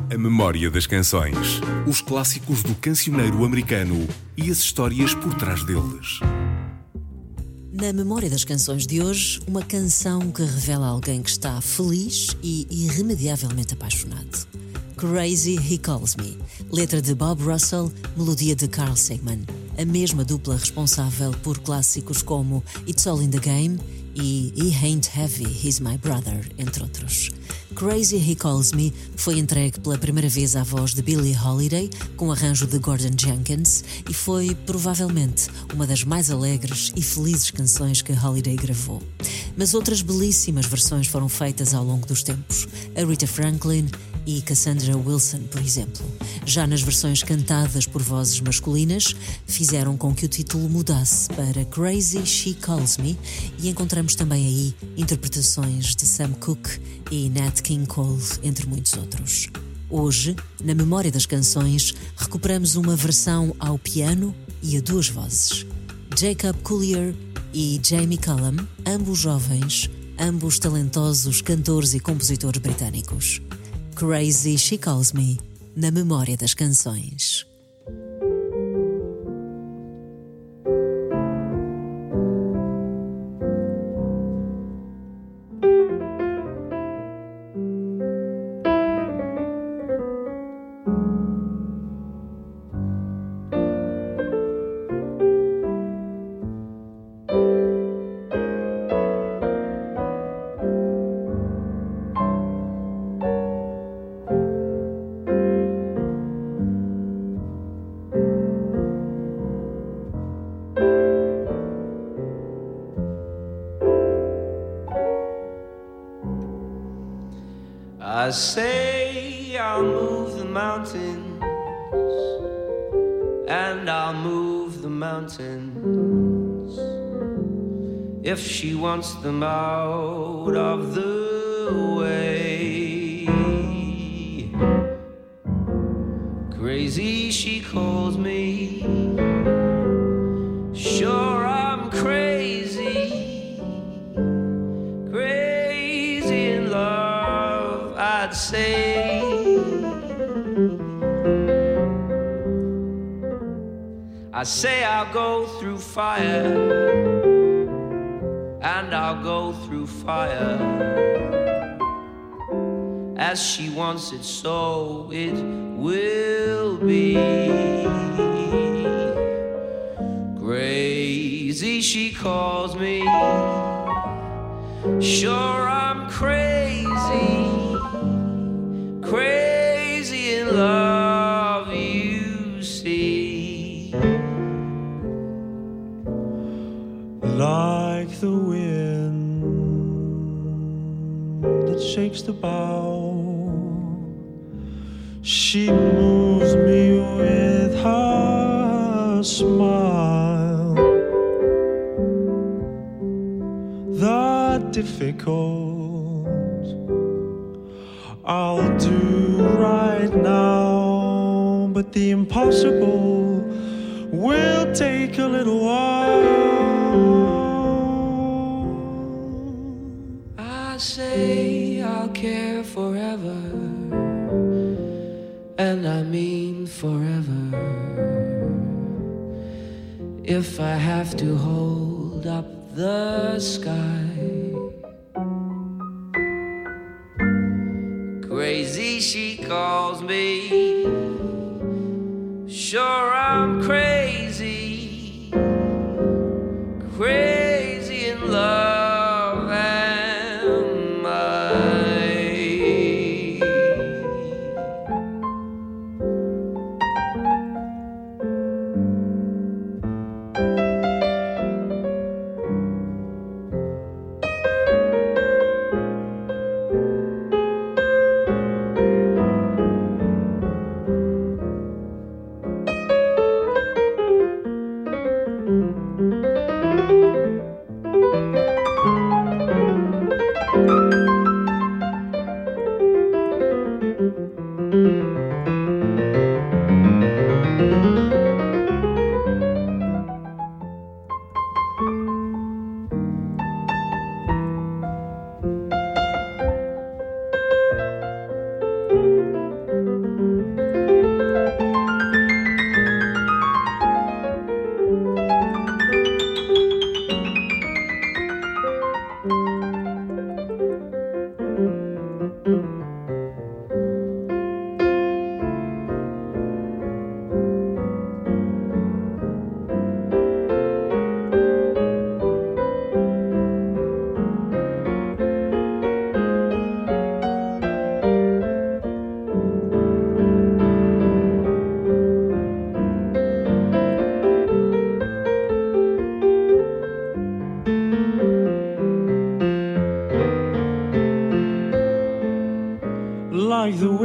A memória das canções. Os clássicos do cancioneiro americano e as histórias por trás deles. Na memória das canções de hoje, uma canção que revela alguém que está feliz e irremediavelmente apaixonado. Crazy He Calls Me, letra de Bob Russell, melodia de Carl Sagan, a mesma dupla responsável por clássicos como It's All in the Game e He Ain't Heavy, He's My Brother, entre outros. Crazy He Calls Me foi entregue pela primeira vez à voz de Billie Holiday, com arranjo de Gordon Jenkins, e foi provavelmente uma das mais alegres e felizes canções que Holiday gravou. Mas outras belíssimas versões foram feitas ao longo dos tempos. A Rita Franklin e Cassandra Wilson, por exemplo. Já nas versões cantadas por vozes masculinas, fizeram com que o título mudasse para Crazy She Calls Me, e encontramos também aí interpretações de Sam Cooke e Nat King Cole, entre muitos outros. Hoje, na memória das canções, recuperamos uma versão ao piano e a duas vozes. Jacob Collier e Jamie Cullum, ambos jovens, ambos talentosos cantores e compositores britânicos. Crazy She Calls Me, na memória das canções. I say I'll move the mountains, and I'll move the mountains if she wants them out of the way. Crazy she calls me, sure I'm crazy, crazy in love, I'd say. I say I'll go through fire, and I'll go through fire. As she wants it, so it will be. Crazy she calls me, sure I'm crazy, crazy in love, you see. Like the wind that shakes the bough, she moves me with her smile. The difficult I'll do right now, but the impossible will take a little while. I say I'll care forever, and I mean forever. If I have to hold up the sky, crazy she calls me, sure I'm crazy, crazy in love am I.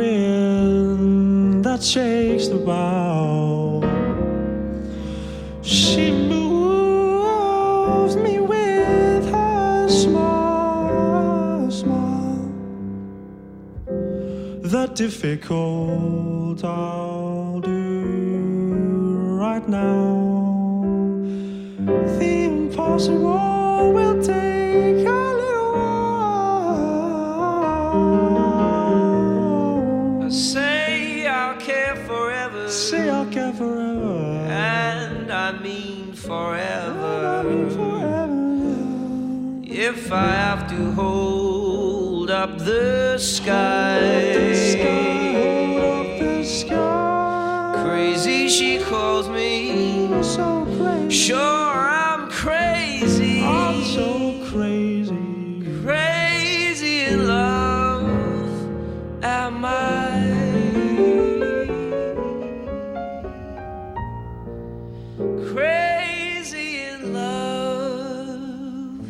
wind that shakes the bough. She moves me with her small smile. The difficult I'll do right now. The impossible will take a little while. Say I'll care forever. Say I'll care forever. And I mean forever. Forever. If I have to hold up the sky, Hold up the sky. crazy she calls me. So crazy. Sure, I'm crazy. I'm so crazy. Crazy in love am I. Crazy in love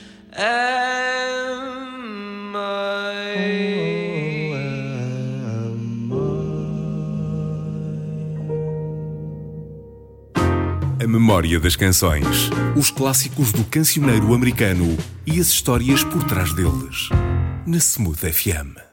am I. A memória das canções, os clássicos do cancioneiro americano e as histórias por trás deles, na Smooth FM.